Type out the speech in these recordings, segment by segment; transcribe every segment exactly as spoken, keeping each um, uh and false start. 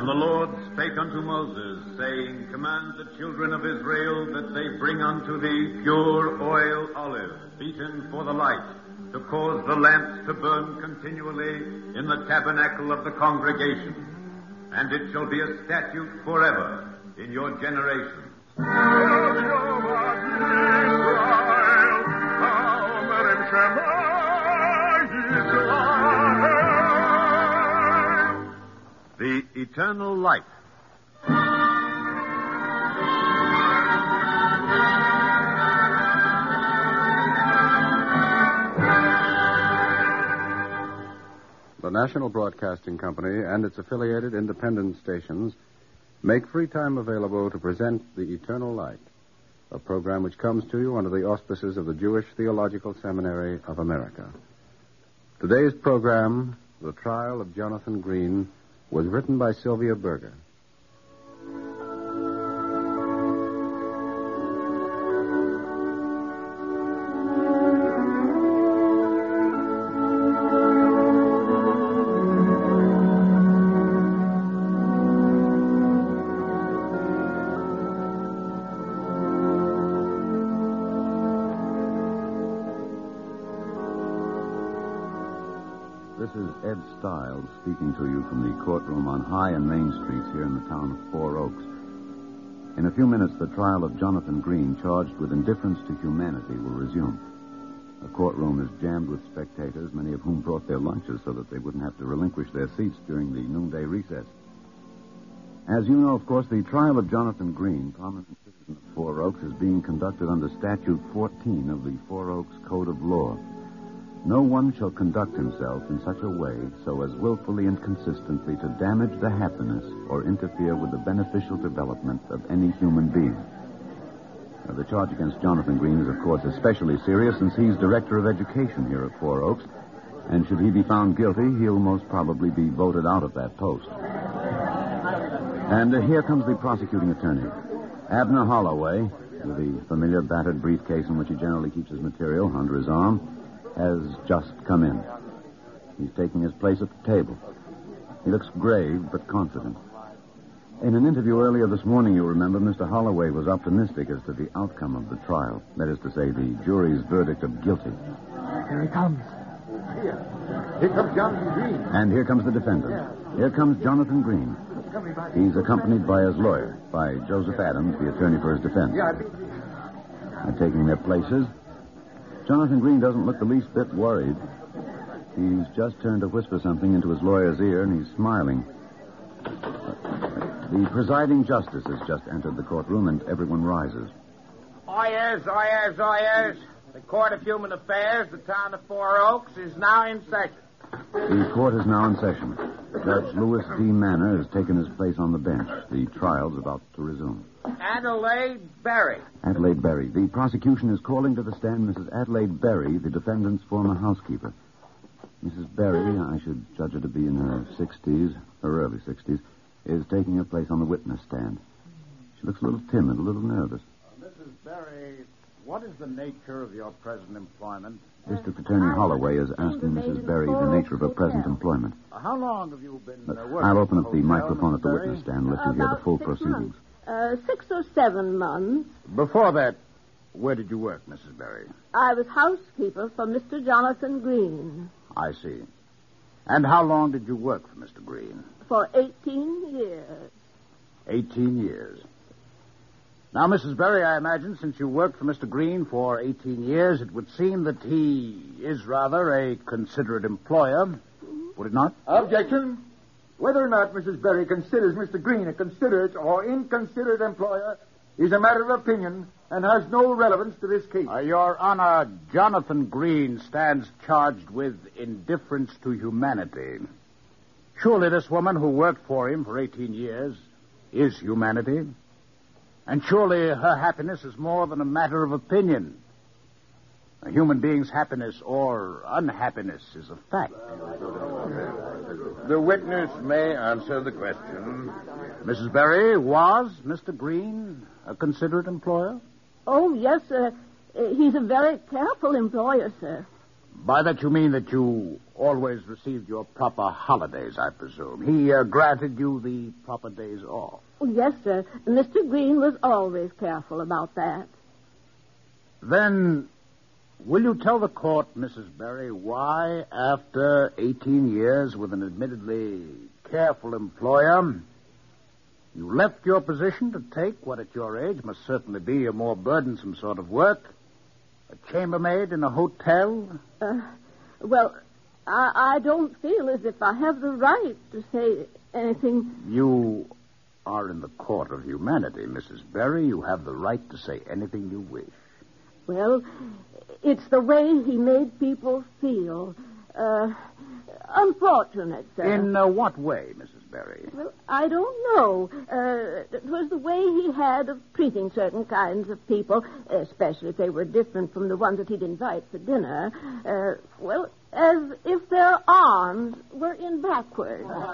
And the Lord spake unto Moses, saying, Command the children of Israel that they bring unto thee pure oil olive, beaten for the light, to cause the lamps to burn continually in the tabernacle of the congregation. And it shall be a statute forever in your generations. The Eternal Light. The National Broadcasting Company and its affiliated independent stations make free time available to present The Eternal Light, a program which comes to you under the auspices of the Jewish Theological Seminary of America. Today's program, The Trial of Jonathan Green, was written by Sylvia Berger. This is Ed Stiles speaking to you from the courtroom on High and Main Streets here in the town of Four Oaks. In a few minutes, the trial of Jonathan Green, charged with indifference to humanity, will resume. The courtroom is jammed with spectators, many of whom brought their lunches so that they wouldn't have to relinquish their seats during the noonday recess. As you know, of course, the trial of Jonathan Green, prominent citizen of Four Oaks, is being conducted under Statute fourteen of the Four Oaks Code of Law. No one shall conduct himself in such a way so as willfully and consistently to damage the happiness or interfere with the beneficial development of any human being. Now, the charge against Jonathan Green is, of course, especially serious since he's director of education here at Four Oaks, and should he be found guilty, he'll most probably be voted out of that post. And uh, here comes the prosecuting attorney, Abner Holloway, with the familiar battered briefcase in which he generally keeps his material under his arm, has just come in. He's taking his place at the table. He looks grave but confident. In an interview earlier this morning, you remember, Mister Holloway was optimistic as to the outcome of the trial. That is to say, the jury's verdict of guilty. Here he comes. Here. Here comes Jonathan Green. And here comes the defendant. Yeah. Here comes Jonathan Green. He's accompanied by his lawyer, by Joseph Adams, the attorney for his defense. Yeah, I... They're taking their places. Jonathan Green doesn't look the least bit worried. He's just turned to whisper something into his lawyer's ear, and he's smiling. The presiding justice has just entered the courtroom, and everyone rises. Oyez, oyez, oyez. The Court of Human Affairs, the town of Four Oaks, is now in session. The court is now in session. Judge Louis D. Manor has taken his place on the bench. The trial's about to resume. Adelaide Berry. Adelaide Berry. The prosecution is calling to the stand Missus Adelaide Berry, the defendant's former housekeeper. Missus Berry, I should judge her to be in her sixties, her early sixties, is taking her place on the witness stand. She looks a little timid, a little nervous. Uh, Missus Berry, what is the nature of your present employment? District Attorney Holloway is asking Missus Berry the nature of her present employment. Uh, how long have you been But uh, working? I'll open up the Hotel, microphone at the Missus witness Berry? stand and let you hear the About full six proceedings. months. Uh, six or seven months. Before that, where did you work, Missus Berry? I was housekeeper for Mister Jonathan Green I see. And how long did you work for Mister Green? for eighteen years. Eighteen years. Now, Missus Berry, I imagine since you worked for Mister Green for eighteen years, it would seem that he is rather a considerate employer. Would it not? Objection. Whether or not Missus Berry considers Mister Green a considerate or inconsiderate employer is a matter of opinion and has no relevance to this case. Uh, Your Honor, Jonathan Green stands charged with indifference to humanity. Surely this woman who worked for him for eighteen years is humanity. And surely her happiness is more than a matter of opinion. A human being's happiness or unhappiness is a fact. The witness may answer the question. Missus Berry, was Mister Green a considerate employer? Oh, yes, sir. Uh, He's a very careful employer, sir. By that you mean that you always received your proper holidays, I presume. He uh, granted you the proper days off. Oh, yes, sir. Mister Green was always careful about that. Then, will you tell the court, Missus Berry, why, after eighteen years with an admittedly careful employer, you left your position to take what at your age must certainly be a more burdensome sort of work? A chambermaid in a hotel? Uh, well, I, I don't feel as if I have the right to say anything. You are in the court of humanity, Missus Berry. You have the right to say anything you wish. Well, it's the way he made people feel. Uh, unfortunate, sir. In uh, what way, Missus Berry? Well, I don't know. Uh, it was the way he had of treating certain kinds of people, especially if they were different from the ones that he'd invite for dinner. Uh, well, as if their arms were in backwards. Well,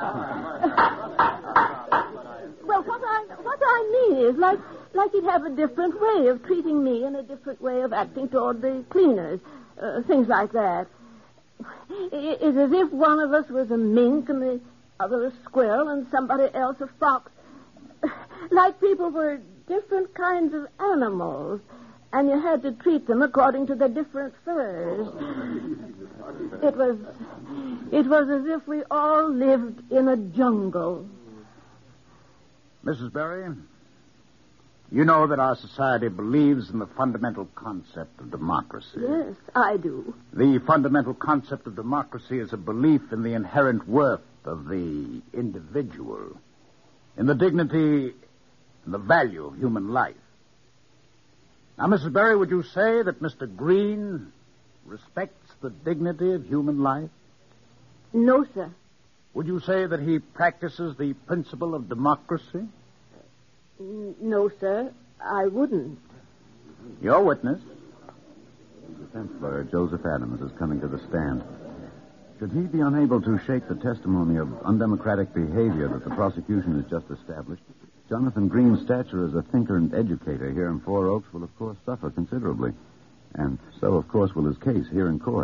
what I what I mean is, like, like he'd have a different way of treating me and a different way of acting toward the cleaners, uh, things like that. It's as if one of us was a mink and the other a squirrel and somebody else a fox. Like people were different kinds of animals, and you had to treat them according to their different furs. It was, it was as if we all lived in a jungle. Missus Berry, you know that our society believes in the fundamental concept of democracy. Yes, I do. The fundamental concept of democracy is a belief in the inherent worth of the individual, in the dignity and the value of human life. Now, Missus Berry, would you say that Mister Green respects the dignity of human life? No, sir. Would you say that he practices the principle of democracy? No, sir, I wouldn't. Your witness. Defense lawyer Joseph Adams is coming to the stand. Should he be unable to shake the testimony of undemocratic behavior that the prosecution has just established, Jonathan Green's stature as a thinker and educator here in Four Oaks will, of course, suffer considerably. And so, of course, will his case here in court.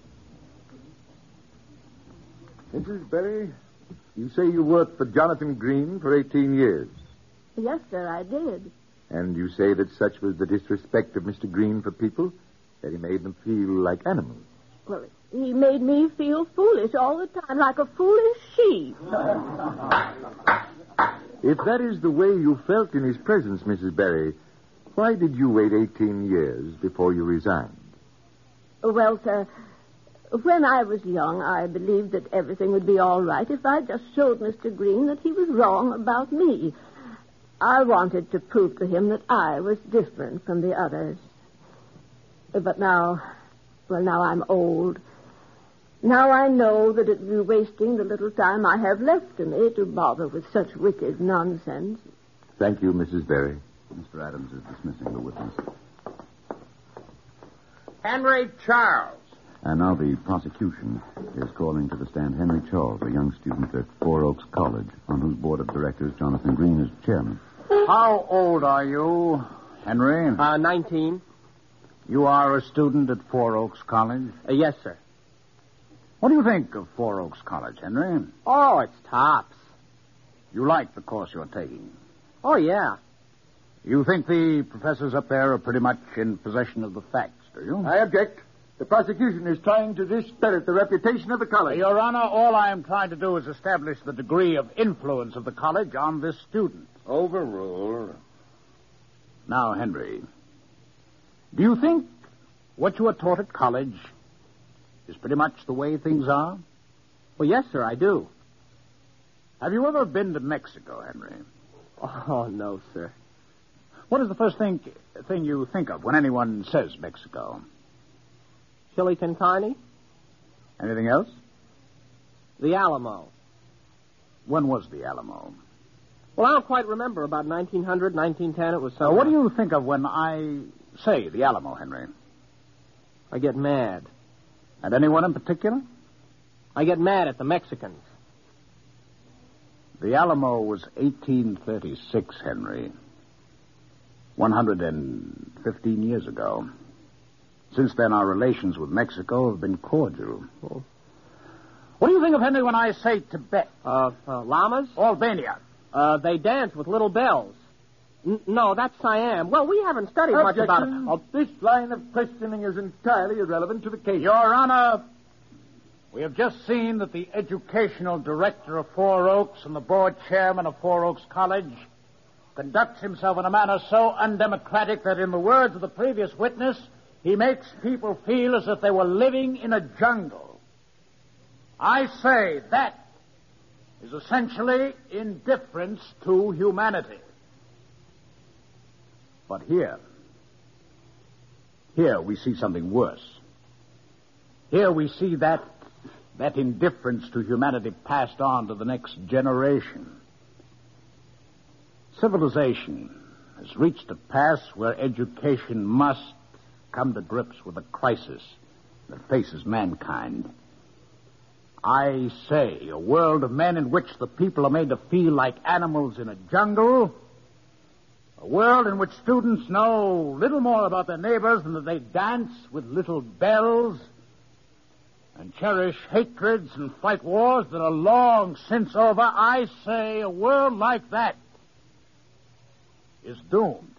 Missus Berry, you say you worked for Jonathan Green for eighteen years. Yes, sir, I did. And you say that such was the disrespect of Mister Green for people that he made them feel like animals. Well, he made me feel foolish all the time, like a foolish sheep. If that is the way you felt in his presence, Missus Berry, why did you wait eighteen years before you resigned? Well, sir, when I was young, I believed that everything would be all right if I just showed Mister Green that he was wrong about me. I wanted to prove to him that I was different from the others. But now, well, now I'm old. Now I know that it would be wasting the little time I have left to me to bother with such wicked nonsense. Thank you, Missus Berry. Mister Adams is dismissing the witness. Henry Charles. And now the prosecution is calling to the stand Henry Charles, a young student at Four Oaks College, on whose board of directors Jonathan Green is chairman. How old are you, Henry? Uh, nineteen. You are a student at Four Oaks College? Uh, yes, sir. What do you think of Four Oaks College, Henry? Oh, it's tops. You like the course you're taking? Oh, yeah. You think the professors up there are pretty much in possession of the facts, do you? I object. The prosecution is trying to discredit the reputation of the college. Your Honor, all I am trying to do is establish the degree of influence of the college on this student. Overruled. Now, Henry, do you think what you are taught at college is pretty much the way things are? Well, yes, sir, I do. Have you ever been to Mexico, Henry? Oh, no, sir. What is the first thing, thing you think of when anyone says Mexico? Chili con carne? Anything else? The Alamo. When was the Alamo? Well, I don't quite remember. About nineteen hundred, nineteen ten, it was Uh, something. what do you think of when I say the Alamo, Henry? I get mad. And anyone in particular? I get mad at the Mexicans. The Alamo was eighteen thirty-six, Henry. one hundred fifteen years ago. Since then, our relations with Mexico have been cordial. Oh. What do you think of, Henry, when I say Tibet? Uh, uh llamas? Albania. Uh, they dance with little bells. N- no, that's Siam. Well, we haven't studied much about it. Oh, this line of questioning is entirely irrelevant to the case. Your Honor, we have just seen that the educational director of Four Oaks and the board chairman of Four Oaks College conducts himself in a manner so undemocratic that, in the words of the previous witness, he makes people feel as if they were living in a jungle. I say that is essentially indifference to humanity. But here, here we see something worse. Here we see that, that indifference to humanity passed on to the next generation. Civilization has reached a pass where education must come to grips with a crisis that faces mankind. I say a world of men in which the people are made to feel like animals in a jungle. A world in which students know little more about their neighbors than that they dance with little bells and cherish hatreds and fight wars that are long since over. I say a world like that is doomed.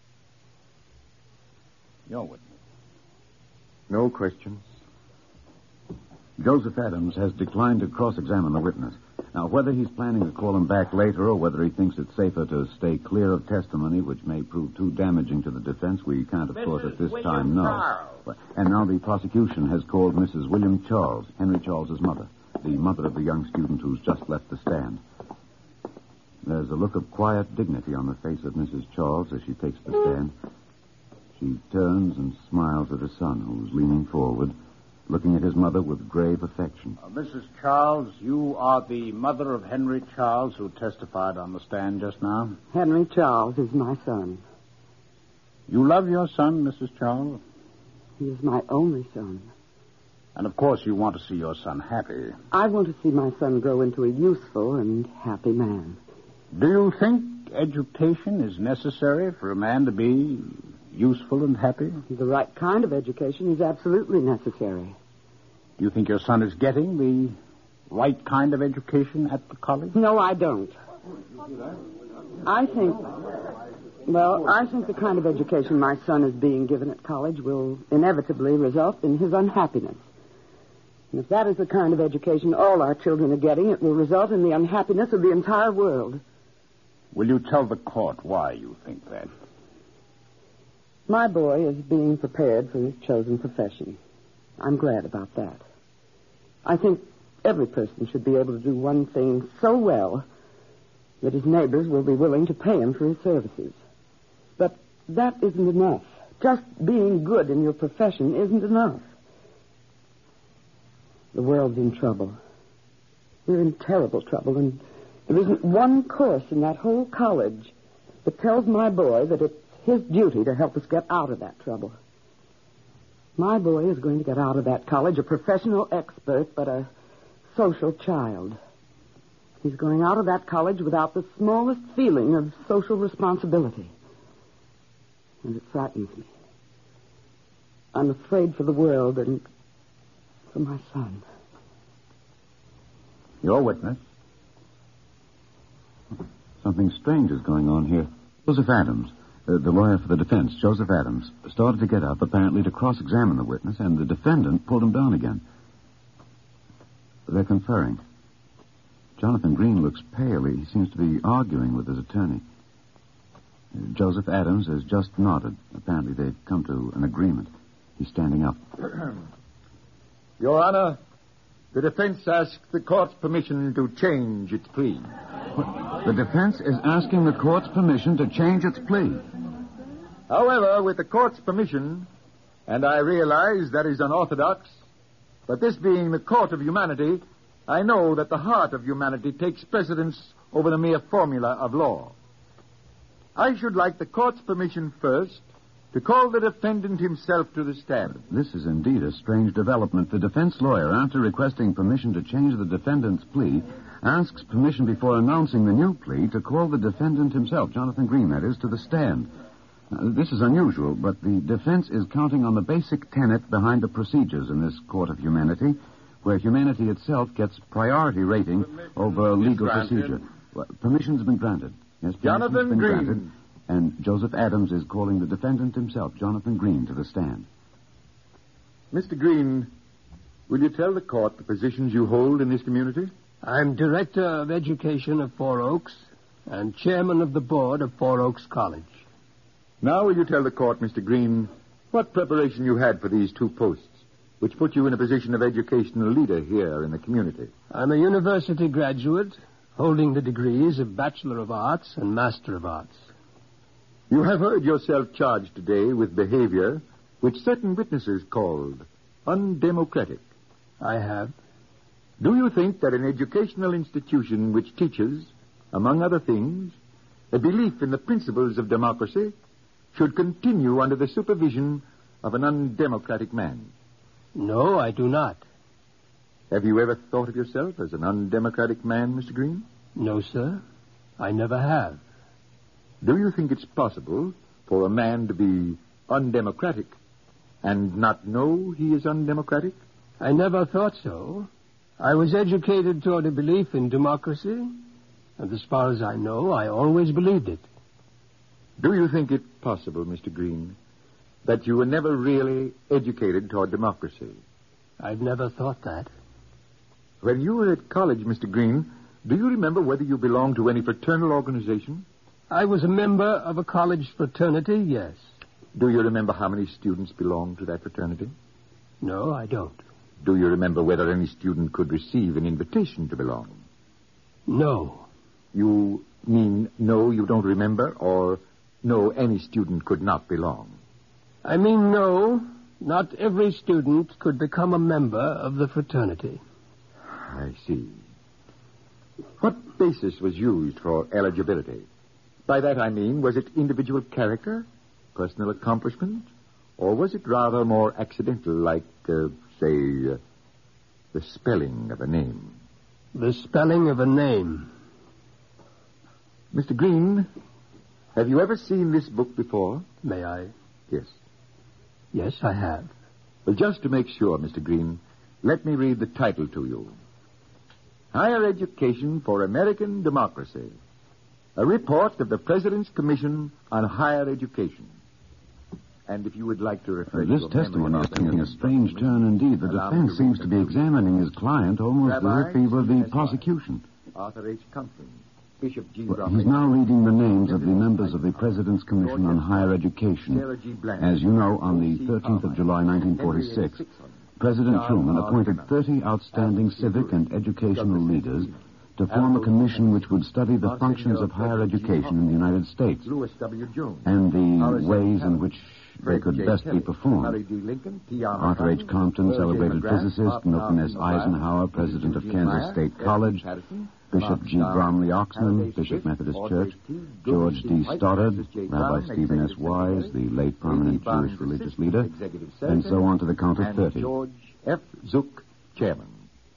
You're with me. No questions. Joseph Adams has declined to cross-examine the witness. Now, whether he's planning to call him back later or whether he thinks it's safer to stay clear of testimony which may prove too damaging to the defense, we can't, of course, at this William time know. Charles. And now the prosecution has called Missus William Charles, Henry Charles's mother, the mother of the young student who's just left the stand. There's a look of quiet dignity on the face of Missus Charles as she takes the stand. She turns and smiles at her son, who's leaning forward, looking at his mother with grave affection. Uh, Missus Charles, you are the mother of Henry Charles, who testified on the stand just now. Henry Charles is my son. You love your son, Missus Charles? He is my only son. And, of course, you want to see your son happy. I want to see my son grow into a useful and happy man. Do you think education is necessary for a man to be useful and happy? The right kind of education is absolutely necessary. Do you think your son is getting the right kind of education at the college? No, I don't. I think, well, I think the kind of education my son is being given at college will inevitably result in his unhappiness. And if that is the kind of education all our children are getting, it will result in the unhappiness of the entire world. Will you tell the court why you think that? My boy is being prepared for his chosen profession. I'm glad about that. I think every person should be able to do one thing so well that his neighbors will be willing to pay him for his services. But that isn't enough. Just being good in your profession isn't enough. The world's in trouble. We're in terrible trouble, and there isn't one course in that whole college that tells my boy that it's his duty to help us get out of that trouble. My boy is going to get out of that college a professional expert, but a social child. He's going out of that college without the smallest feeling of social responsibility. And it frightens me. I'm afraid for the world and for my son. Your witness. Something strange is going on here. Joseph Adams, uh, the lawyer for the defense, Joseph Adams, started to get up, apparently to cross-examine the witness, and the defendant pulled him down again. They're conferring. Jonathan Green looks pale. He seems to be arguing with his attorney. Uh, Joseph Adams has just nodded. Apparently they've come to an agreement. He's standing up. Your Honor, the defense asks the court's permission to change its plea. The defense is asking the court's permission to change its plea. However, with the court's permission, and I realize that is unorthodox, but this being the court of humanity, I know that the heart of humanity takes precedence over the mere formula of law. I should like the court's permission first to call the defendant himself to the stand. This is indeed a strange development. The defense lawyer, after requesting permission to change the defendant's plea, asks permission before announcing the new plea to call the defendant himself, Jonathan Green, that is, to the stand. Now, this is unusual, but the defense is counting on the basic tenet behind the procedures in this court of humanity, where humanity itself gets priority rating over legal granted. procedure. Well, permission's been granted. Yes, permission's Jonathan been Green. granted. And Joseph Adams is calling the defendant himself, Jonathan Green, to the stand. Mister Green, will you tell the court the positions you hold in this community? I'm Director of Education of Four Oaks and Chairman of the Board of Four Oaks College. Now will you tell the court, Mister Green, what preparation you had for these two posts, which put you in a position of educational leader here in the community? I'm a university graduate holding the degrees of Bachelor of Arts and Master of Arts. You have heard yourself charged today with behavior which certain witnesses called undemocratic. I have. Do you think that an educational institution which teaches, among other things, a belief in the principles of democracy should continue under the supervision of an undemocratic man? No, I do not. Have you ever thought of yourself as an undemocratic man, Mister Green? No, sir. I never have. Do you think it's possible for a man to be undemocratic and not know he is undemocratic? I never thought so. I was educated toward a belief in democracy, and as far as I know, I always believed it. Do you think it possible, Mister Green, that you were never really educated toward democracy? I've never thought that. When you were at college, Mister Green, do you remember whether you belonged to any fraternal organization? I was a member of a college fraternity, yes. Do you remember how many students belonged to that fraternity? No, I don't. Do you remember whether any student could receive an invitation to belong? No. You mean no, you don't remember, or no, any student could not belong? I mean no, not every student could become a member of the fraternity. I see. What basis was used for eligibility? By that I mean, was it individual character, personal accomplishment, or was it rather more accidental, like, uh, say, uh, the spelling of a name? The spelling of a name. Mister Green, have you ever seen this book before? May I? Yes. Yes, I have. Well, just to make sure, Mister Green, let me read the title to you. Higher Education for American Democracy. A report of the President's Commission on Higher Education. And if you would like to refer This to testimony is taking a strange turn indeed. The defense seems to be examining his client almost as if he were the prosecution. Arthur H. Compton, Bishop G. Well, he's now reading the names of the members of the President's Commission on Higher Education. As you know, on the thirteenth of July, nineteen forty-six, President Truman appointed thirty outstanding civic and educational leaders to form a commission which would study the functions of higher education in the United States and the ways in which they could best be performed. Arthur H. Compton, celebrated physicist, Milton S. Eisenhower, president of Kansas State College, Bishop G. Bromley Oxman, Bishop Methodist Church, George D. Stoddard, Rabbi Stephen S. Wise, the late prominent Jewish religious leader, and so on to the count of thirty. George F. Zook, chairman.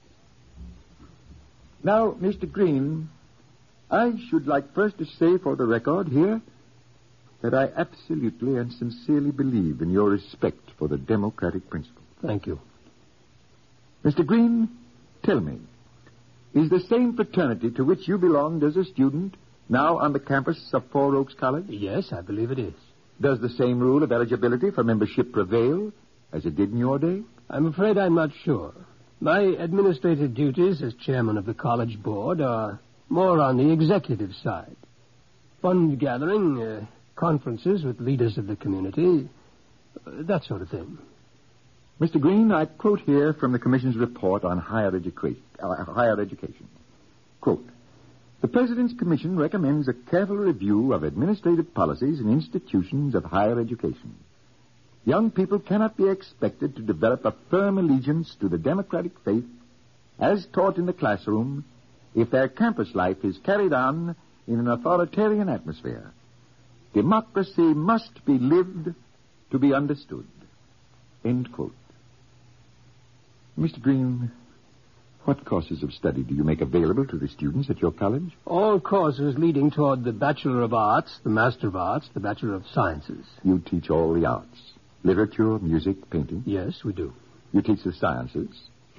Now, Mister Green, I should like first to say for the record here that I absolutely and sincerely believe in your respect for the democratic principle. Thank you. Mister Green, tell me, is the same fraternity to which you belonged as a student now on the campus of Four Oaks College? Yes, I believe it is. Does the same rule of eligibility for membership prevail as it did in your day? I'm afraid I'm not sure. My administrative duties as chairman of the college board are more on the executive side. Fund gathering, uh, conferences with leaders of the community, uh, that sort of thing. Mister Green, I quote here from the Commission's report on higher, educa- uh, higher education. Quote, the President's Commission recommends a careful review of administrative policies in institutions of higher education. Young people cannot be expected to develop a firm allegiance to the democratic faith as taught in the classroom if their campus life is carried on in an authoritarian atmosphere. Democracy must be lived to be understood. End quote. Mister Green, what courses of study do you make available to the students at your college? All courses leading toward the Bachelor of Arts, the Master of Arts, the Bachelor of Sciences. You teach all the arts. Literature, music, painting? Yes, we do. You teach the sciences,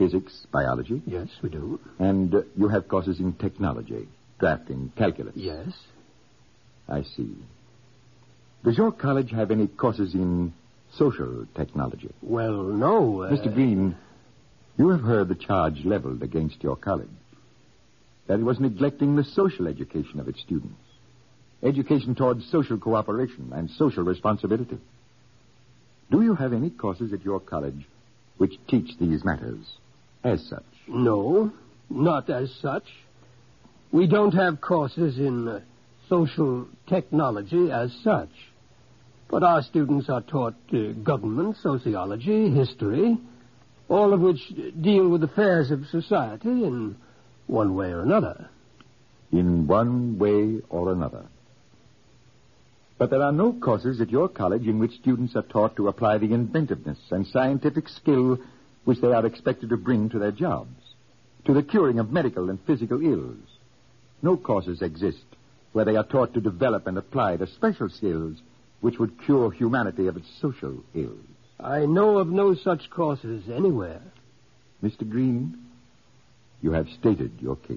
physics, biology. Yes, we do. And uh, you have courses in technology, drafting, calculus. Yes. I see. Does your college have any courses in social technology? Well, no. Uh... Mister Green, you have heard the charge leveled against your college. That it was neglecting the social education of its students. Education towards social cooperation and social responsibility. Do you have any courses at your college which teach these matters as such? No, not as such. We don't have courses in uh, social technology as such. But our students are taught uh, government, sociology, history, all of which deal with affairs of society in one way or another. In one way or another. But there are no courses at your college in which students are taught to apply the inventiveness and scientific skill which they are expected to bring to their jobs, to the curing of medical and physical ills. No courses exist where they are taught to develop and apply the special skills which would cure humanity of its social ills. I know of no such courses anywhere. Mister Green, you have stated your case.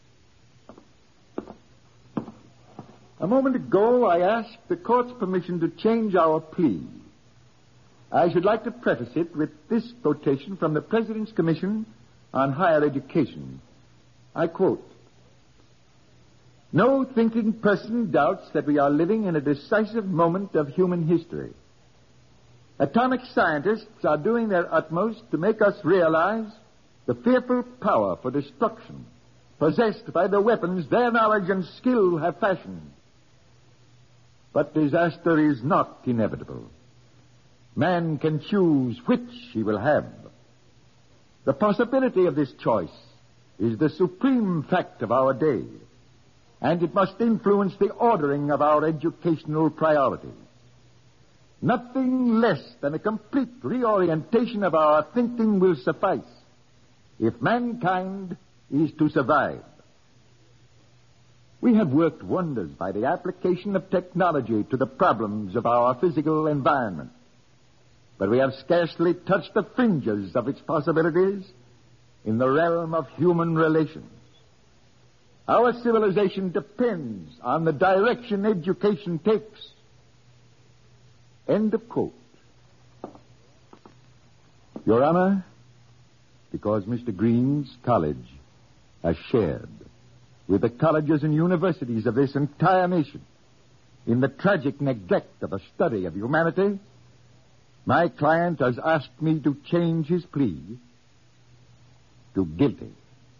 A moment ago, I asked the court's permission to change our plea. I should like to preface it with this quotation from the President's Commission on Higher Education. I quote, "No thinking person doubts that we are living in a decisive moment of human history. Atomic scientists are doing their utmost to make us realize the fearful power for destruction possessed by the weapons their knowledge and skill have fashioned. But disaster is not inevitable. Man can choose which he will have. The possibility of this choice is the supreme fact of our day, and it must influence the ordering of our educational priorities. Nothing less than a complete reorientation of our thinking will suffice if mankind is to survive. We have worked wonders by the application of technology to the problems of our physical environment, but we have scarcely touched the fringes of its possibilities in the realm of human relations. Our civilization depends on the direction education takes." End of quote. Your Honor, because Mister Green's college has shared with the colleges and universities of this entire nation in the tragic neglect of a study of humanity, my client has asked me to change his plea to guilty.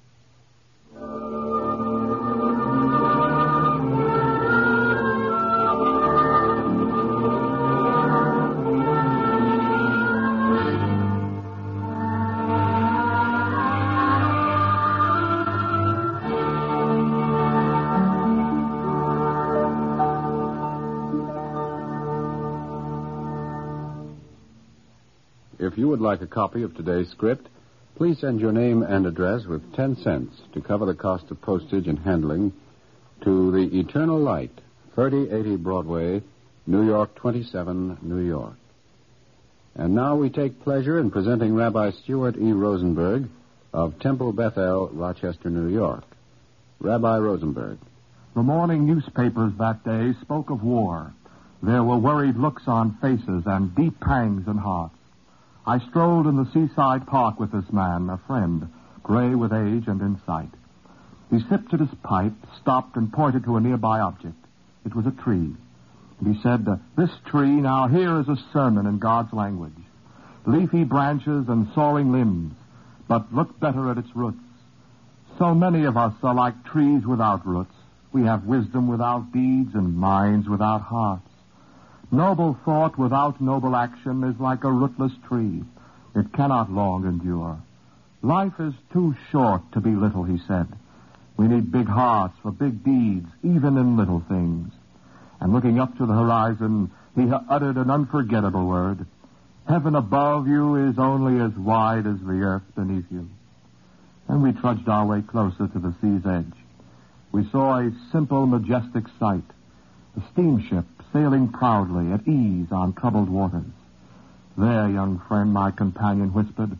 If you would like a copy of today's script, please send your name and address with ten cents to cover the cost of postage and handling to the Eternal Light, thirty eighty Broadway, New York twenty-seven, New York. And now we take pleasure in presenting Rabbi Stuart E. Rosenberg of Temple Bethel, Rochester, New York. Rabbi Rosenberg. The morning newspapers that day spoke of war. There were worried looks on faces and deep pangs in hearts. I strolled in the seaside park with this man, a friend, gray with age and insight. He sipped at his pipe, stopped, and pointed to a nearby object. It was a tree. And he said, "This tree, now here is a sermon in God's language. Leafy branches and soaring limbs, but look better at its roots. So many of us are like trees without roots. We have wisdom without deeds and minds without hearts. Noble thought without noble action is like a rootless tree. It cannot long endure. Life is too short to be little," he said. "We need big hearts for big deeds, even in little things." And looking up to the horizon, he uttered an unforgettable word. "Heaven above you is only as wide as the earth beneath you." And we trudged our way closer to the sea's edge. We saw a simple, majestic sight. A steamship sailing proudly at ease on troubled waters. "There, young friend," my companion whispered,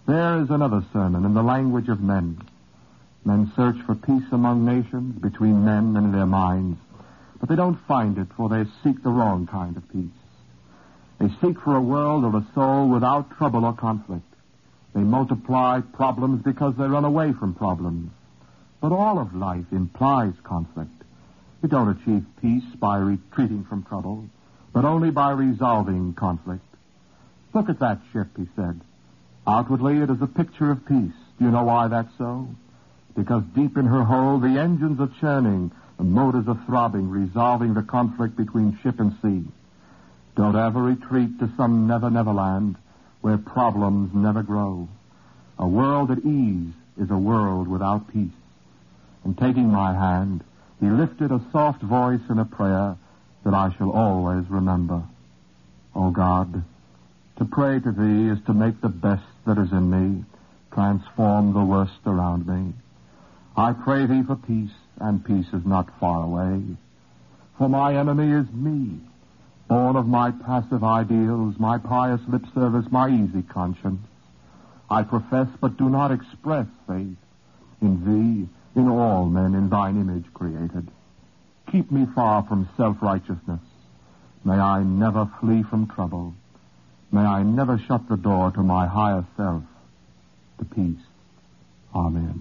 There is another sermon in the language of men. Men search for peace among nations, between men and in their minds, but they don't find it, for they seek the wrong kind of peace. They seek for a world or a soul without trouble or conflict. They multiply problems because they run away from problems. But all of life implies conflict. You don't achieve peace by retreating from trouble, but only by resolving conflict. Look at that ship, he said. Outwardly, it is a picture of peace. Do you know why that's so? Because deep in her hold, the engines are churning, the motors are throbbing, resolving the conflict between ship and sea. Don't ever retreat to some never-never land where problems never grow. A world at ease is a world without peace. And taking my hand, he lifted a soft voice in a prayer that I shall always remember. O God, to pray to thee is to make the best that is in me transform the worst around me. I pray thee for peace, and peace is not far away. For my enemy is me, born of my passive ideals, my pious lip service, my easy conscience. I profess but do not express faith in thee, in all men in thine image created. Keep me far from self-righteousness. May I never flee from trouble. May I never shut the door to my higher self, to peace. Amen.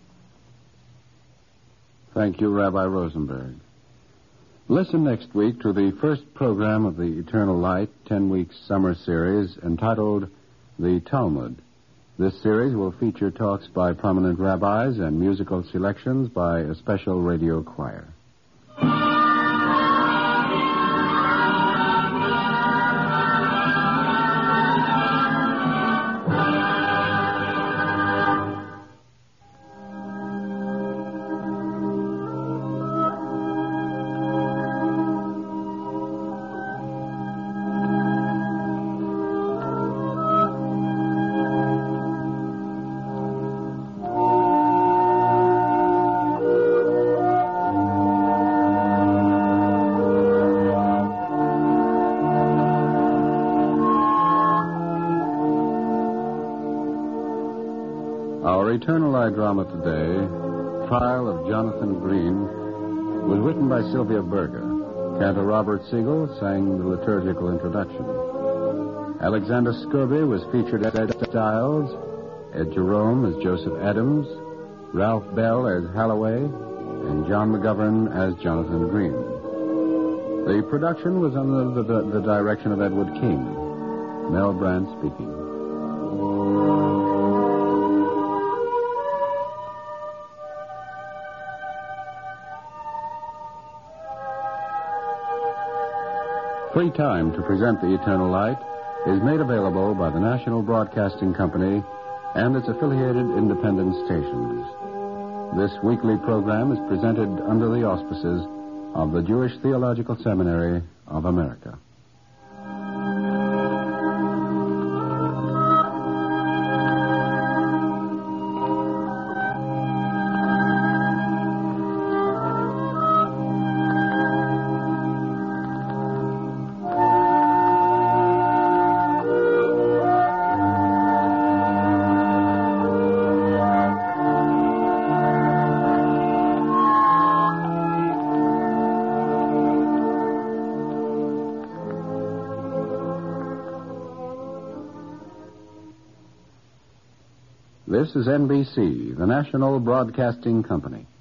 Thank you, Rabbi Rosenberg. Listen next week to the first program of the Eternal Light ten-week summer series entitled The Talmud. This series will feature talks by prominent rabbis and musical selections by a special radio choir. Our Eternal Light drama today, Trial of Jonathan Green, was written by Sylvia Berger. Cantor Robert Siegel sang the liturgical introduction. Alexander Scurby was featured as Ed Stiles, Ed Jerome as Joseph Adams, Ralph Bell as Halloway, and John McGovern as Jonathan Green. The production was under the, the, the direction of Edward King. Mel Brandt speaking. Free time to present the Eternal Light is made available by the National Broadcasting Company and its affiliated independent stations. This weekly program is presented under the auspices of the Jewish Theological Seminary of America. This is N B C, the National Broadcasting Company.